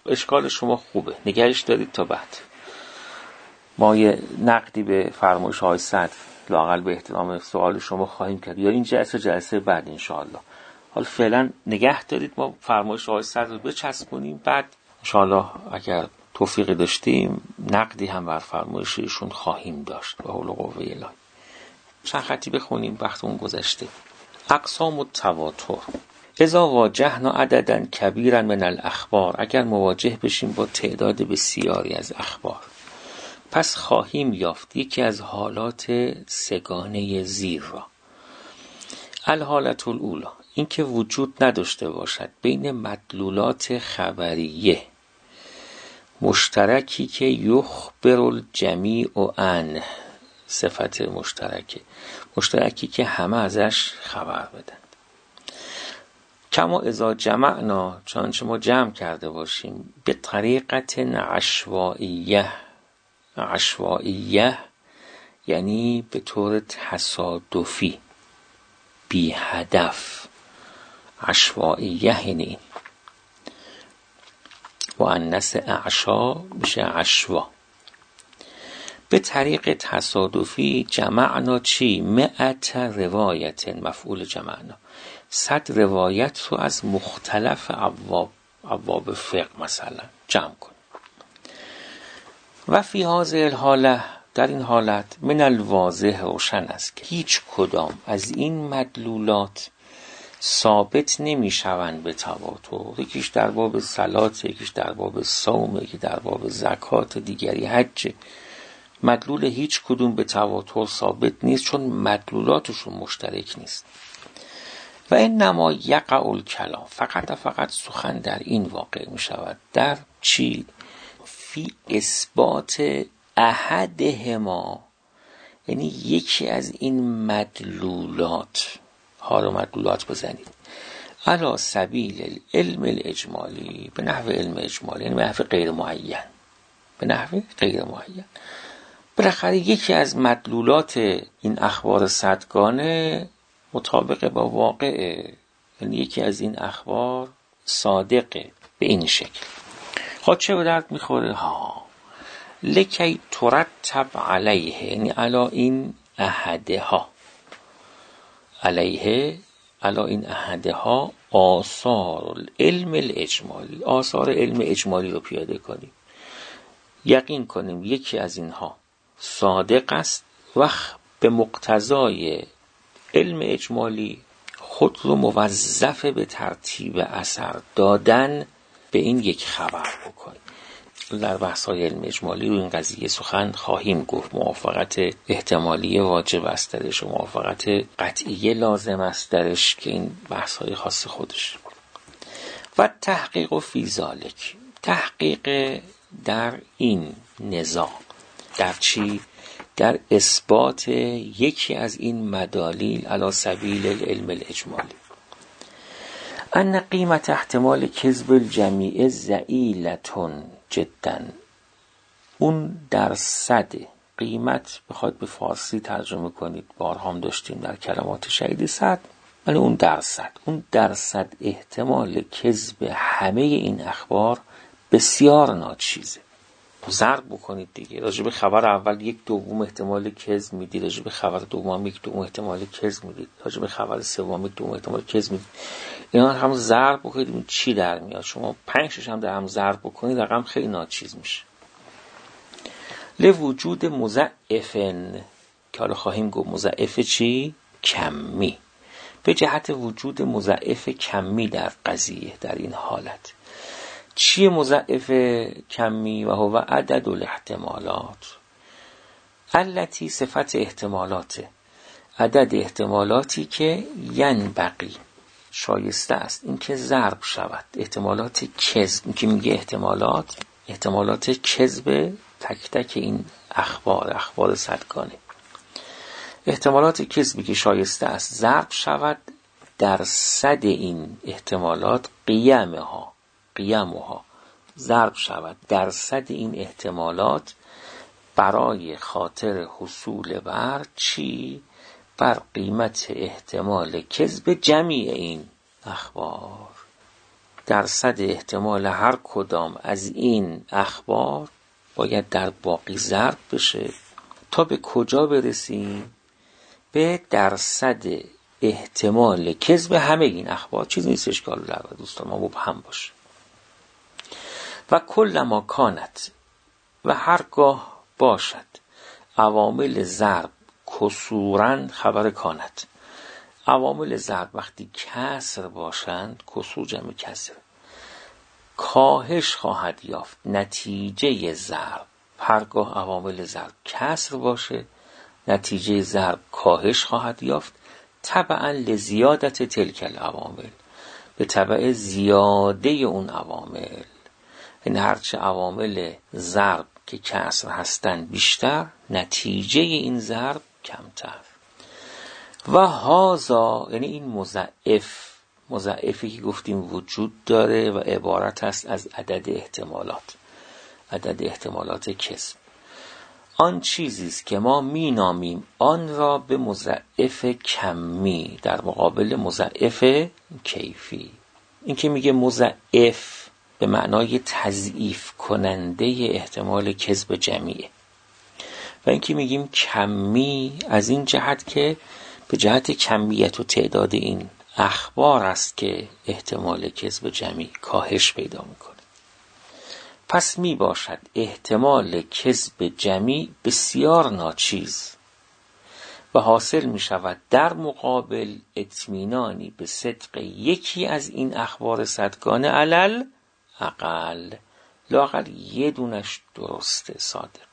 اشکال شما خوبه، نگهش دارید تا بعد. ما یه نقدی به فرمایش های صدر لااقل به احترام سوال شما خواهیم کرد، یا این جلسه جلسه بعد انشاءالله. حالا فعلا نگه دارید، ما فرمایش های صدر رو بچسبونیم، بعد انشاءالله اگر توفیق داشتیم نقدی هم بر فرمایش ایشون خواهیم داشت به حول و قوه الهی. چند خطی بخونیم وقتمون گذشته. اقسام التواتر: اذا واجهنا عددا کبیرا من الاخبار، اگر مواجه بشیم با تعداد بسیاری از اخبار، پس خواهیم یافت یکی از حالات سگانه زیر را. الحالة الاولی، این که وجود نداشته باشد بین مدلولات خبریه مشترکی که یخبر الجمیع عنه، صفت مشترکه، مشترکی که همه ازش خبر بدن. کما اذا جمعنا، چنانچه ما جمع کرده باشیم، به طریقت عشوائیه. عشوائیه یعنی به طور تصادفی، بی هدف. عشوائیه یعنی مؤنث اعشا میشه عشوا. به طریق تصادفی جمعنا چی؟ مئت روایت، مفعول جمعنا، صد روایت رو از مختلف ابواب ابواب فقه مثلا جمع کن. و فی هذه الحاله، در این حالت، من الواضح روشن است که هیچ کدام از این مدلولات ثابت نمی شوند به تواتر. یکیش در باب صلات، یکیش در باب صوم، یکی در باب زکات، دیگری حج. مدلول هیچ کدوم به تواتر ثابت نیست چون مدلولاتشون مشترک نیست. و انما یقع الکلام، فقط فقط سخن در این واقع می شود. در چی؟ فی اثبات احدهما، یعنی یکی از این مدلولات ها رو مدلولات بزنید، علی سبیل العلم الاجمالی، به نحو علم اجمالی، یعنی به نحو غیر معین، به نحو غیر معین. بالاخره یکی از مدلولات این اخبار صدگانه مطابق با واقعه، یعنی یکی از این اخبار صادقه به این شکل. خود چه به درد میخوره؟ ها لکی ترتب علیه، یعنی علا این احده ها، علیه علا این احده ها آثار علم الاجمالی، آثار علم اجمالی رو پیاده کنیم، یقین کنیم یکی از اینها صادق است و به مقتضای علم اجمالی خود رو موظف به ترتیب اثر دادن به این یک خبر بکنیم. در بحث‌های علم اجمالی رو این قضیه سخن خواهیم گفت. موافقت احتمالی واجب است درش و موافقت قطعی لازم است درش که این بحث‌های خاص خودش. و تحقیق و فی ذالک، تحقیق در این نزاع، در چی؟ در اثبات یکی از این مدالیل علی سبیل العلم الاجمالی. ان قیمت احتمال کذب الجمیع ضئیلة جدا، اون درصد قیمت بخواد به فارسی ترجمه کنید، بارها هم داشتیم در کلمات شهید صد، ولی اون درصد اون درصد احتمال کذب همه این اخبار بسیار ناچیزه. ضرب بکنید دیگه، راجع به خبر اول یک دوم احتمال کذب میدید، راجع به خبر دوم یک دوم احتمال کذب میدید، راجع به خبر سوم یک دوم احتمال کذب میدید. اینا هم ضرب بکنید چی در میاد؟ شما پنج شش هم در هم ضرب بکنید رقم خیلی ناچیز میشه. لوجود مضاعفن، که حالا خواهیم گفت مضاعف چی؟ کمی. به جهت وجود مضاعف کمی در قضیه، در این حالت. چیه مضاعف کمی؟ و هو عدد الاحتمالات التي، صفت احتمالاته، عدد احتمالاتی که ینبغی، شایسته است این که ضرب شود، احتمالات کذب، این که میگه احتمالات احتمالات کذب تک تک این اخبار اخبار صدگانه، احتمالات کذبی که شایسته است ضرب شود در صد این احتمالات، قیمها قیمها ضرب شود در صد این احتمالات، برای خاطر حصول بر چی؟ بر قیمت احتمال کذب جمیع این اخبار. درصد احتمال هر کدام از این اخبار باید در باقی ضرب بشه تا به کجا برسیم؟ به درصد احتمال کذب همه این اخبار. چیزی نیست اشکال داره دوستان، ما مبهم باشه. و کل ما کانت، و هرگاه باشد عوامل ضرب کسورن، خبر کانت، عوامل ضرب وقتی کسر باشند، کسور جمع کسر، کاهش خواهد یافت نتیجه ضرب. هرگاه عوامل ضرب کسر باشه، نتیجه ضرب کاهش خواهد یافت، تبعا لزیادت تلک العوامل، به تبع زیاده اون عوامل. این هرچه عوامل ضرب که کسر هستن بیشتر، نتیجه این ضرب کمتر. و هازا، یعنی این مضاعف، مضاعفی که گفتیم وجود داره و عبارت است از عدد احتمالات، عدد احتمالات کذب. آن چیزی است که ما می نامیم آن را به مضاعف کمی در مقابل مضاعف کیفی. این که میگه مضاعف به معنای تضعیف کننده احتمال کذب جمعیه، و این که میگیم کمی از این جهت که به جهت کمیت و تعداد این اخبار است که احتمال کذب جمعی کاهش پیدا میکنه. پس می باشد احتمال کذب جمعی بسیار ناچیز و حاصل می شود در مقابل اطمینانی به صدق یکی از این اخبار صدگانه علل اقل، لااقل یه دونش درسته صادق.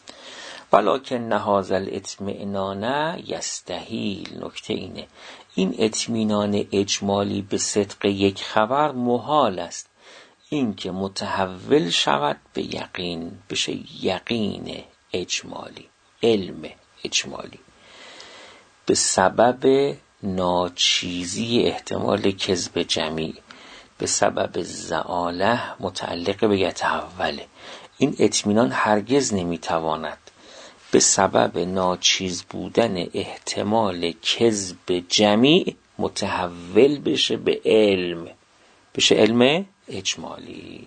ولکن هذا الاطمئنان یستحیل، نکته اینه این اطمینان اجمالی به صدق یک خبر محال است این که متحول شود به یقین، بشه یقین اجمالی، علم اجمالی، به سبب ناچیزی احتمال کذب جمعی، به سبب زعاله متعلق به یتحوله. این اطمینان هرگز نمیتواند به سبب ناچیز بودن احتمال کذب جمعی متحول بشه به علم، بشه علم اجمالی.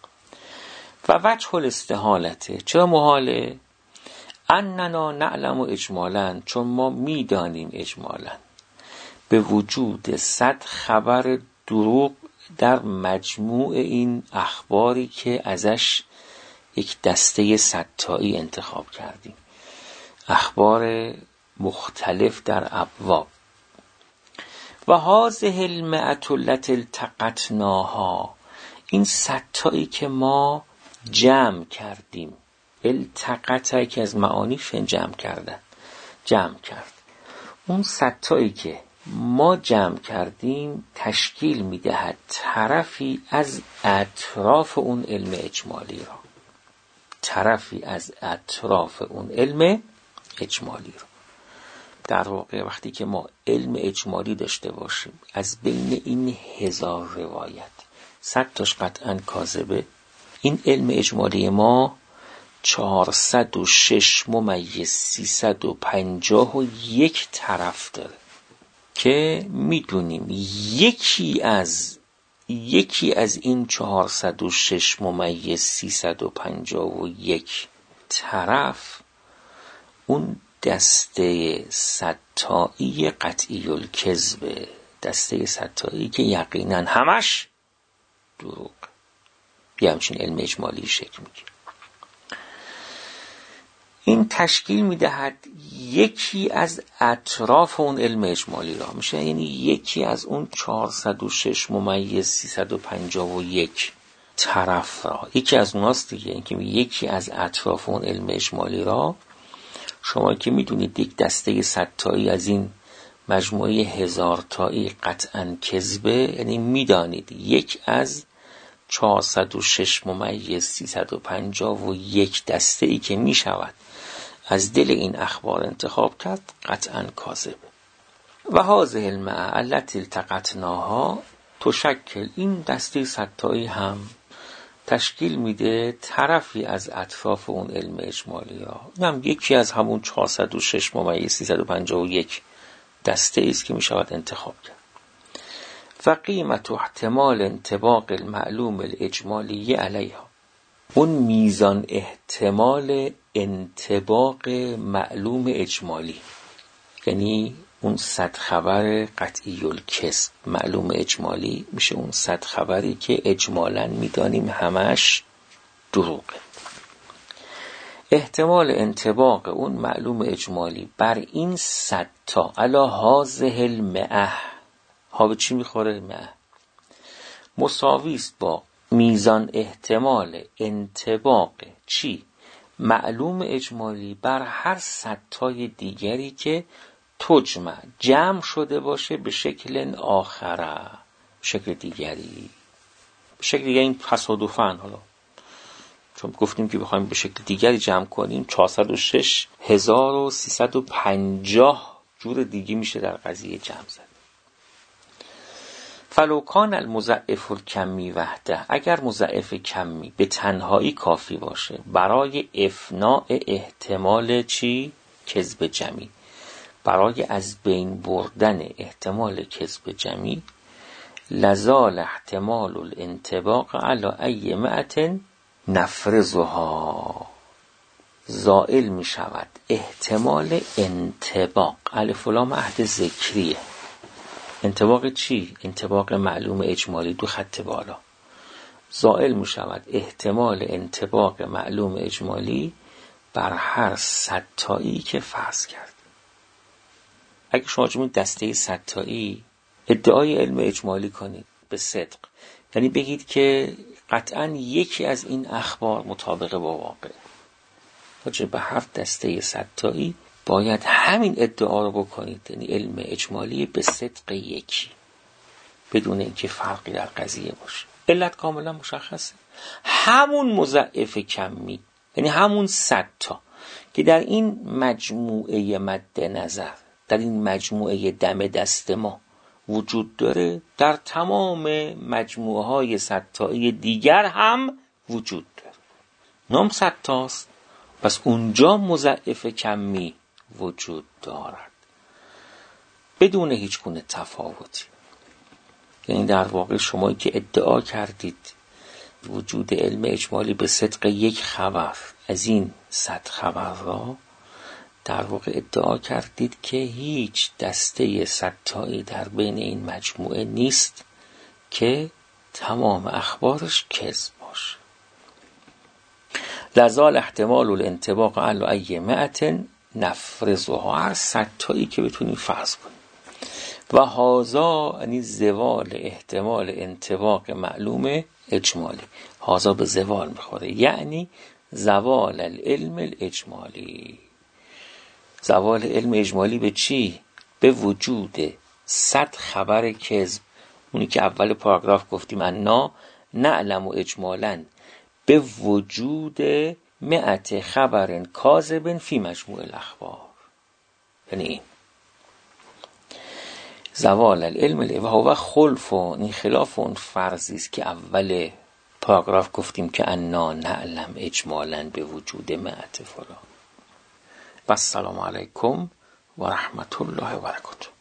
و وجه الاستحالته، چرا محاله؟ اننا نعلم اجمالا، چون ما میدانیم اجمالا به وجود صد خبر دروغ در مجموع این اخباری که ازش یک دسته صدتایی انتخاب کردیم، اخبار مختلف در ابواب. و هذه المئة التي التقطناها، این صدتایی که ما جمع کردیم، التقطه که از معانی فن جمع کردن، جمع کرد، اون صدتایی که ما جمع کردیم تشکیل میدهد طرفی از اطراف اون علم اجمالی را، طرفی از اطراف اون علم اجمالی را. در واقع وقتی که ما علم اجمالی داشته باشیم از بین این هزار روایت صد تاش قطعاً کاذبه، این علم اجمالی ما چهارصد و شش ممیز سیصد و پنجاه و یک طرف داره که میدونیم یکی از یکی از این چهارصد و شش ممیز سیصد و پنجاه و یک طرف اون دسته صدتایی قطعی الکذب، دسته صدتایی که یقینا همش دروغ، یه همچین علم اجمالی شکل میگیره. این تشکیل میدهد یکی از اطراف اون علم اجمالی را، میشه یعنی یکی از اون چهارصد و شش ممیز سیصد و پنجاه و یک طرف را، یکی از اوناست دیگه. این که یکی از اطراف اون علم اجمالی را، شما که میدونید یک دسته صد تایی از این مجموعه هزار تایی قطعاً کذبه، یعنی میدانید یک از چهارصد و شش ممیز سیصد و پنجاه و یک دسته ای که میشود از دل این اخبار انتخاب کرد قطعاً کاذبه. و هذه المئة التي التقطناها تشکل، این دسته صد تایی هم تشکیل میده طرفی از اطراف اون علم اجمالی را، هم یکی از همون چهارصد و شش ممیز سیصد و پنجاه و یک دسته است که میشود انتخاب کرد. و قیمت احتمال انطباق المعلوم الاجمالی علیها، اون میزان احتمال انطباق معلوم اجمالی، یعنی اون صد خبر قطعی الکذب معلوم اجمالی میشه اون صد خبری که اجمالاً میدانیم همش دروغه. احتمال انطباق اون معلوم اجمالی بر این صد تا علی هذه المئة، ها به چی میخوره؟ مئة، مساوی است با میزان احتمال انطباق چی؟ معلوم اجمالی بر هر صد تای دیگری که تجمع جمع شده باشه به شکل آخره، شکل دیگری، به شکل دیگری. این تصادفاً حالا چون گفتیم که بخوایم به شکل دیگری جمع کنیم چهارصد و شش هزار و سیصد و پنجاه جور دیگه میشه در قضیه جمع زد. فلو کان المضاعف الکمی وحده، اگر مضاعف کمی به تنهایی کافی باشه برای افناء احتمال چی؟ کذب جمعی، برای از بین بردن احتمال کذب جمعی، لزال احتمال الانطباق علی ای مئة نفرزها، زائل می شود احتمال انطباق، الف و لام عهد ذکریه. انطباق چی؟ انطباق معلوم اجمالی دو خط بالا. زائل می شود احتمال انطباق معلوم اجمالی بر هر صد تایی که فرض کرد. اگه شما جمعی دسته صد تایی ادعای علم اجمالی کنید به صدق، یعنی بگید که قطعاً یکی از این اخبار مطابق با واقع، راجع به هفت دسته صد تایی باید همین ادعا رو بکنید، یعنی علم اجمالی به صدق یکی، بدون اینکه فرقی در قضیه باشه. علت کاملا مشخصه، همون مضاعف کمی، یعنی همون صد تا که در این مجموعه مد نظر، در این مجموعه دم دست ما وجود داره، در تمام مجموعه های صد تایی دیگر هم وجود داره. نام صد تاست، پس اونجا مضاعف کمی وجود دارد بدون هیچ گونه تفاوتی. یعنی در واقع شما که ادعا کردید وجود علم اجمالی به صدق یک خبر از این صد خبر را، در واقع ادعا کردید که هیچ دسته صد تایی در بین این مجموعه نیست که تمام اخبارش کذب باشه. لزال احتمال الانطباق علی ای مئة نفرزها، هر صد تایی که بتونیم فرض کنیم. و هازا یعنی زوال احتمال انطباق معلوم اجمالی، هازا به زوال میخوره، یعنی زوال العلم الاجمالی. زوال علم اجمالی به چی؟ به وجود صد خبر کذب، اونی که اول پاراگراف گفتیم انا نعلم و اجمالاً به وجود مئت خبر کاذب فی مجموع الاخبار. یعنی این زوال العلم و هو خلف، این خلاف اون فرضی است که اول پاراگراف گفتیم که انا نعلم اجمالاً به وجود مئت فلان. و السلام علیکم و رحمت الله و برکاته.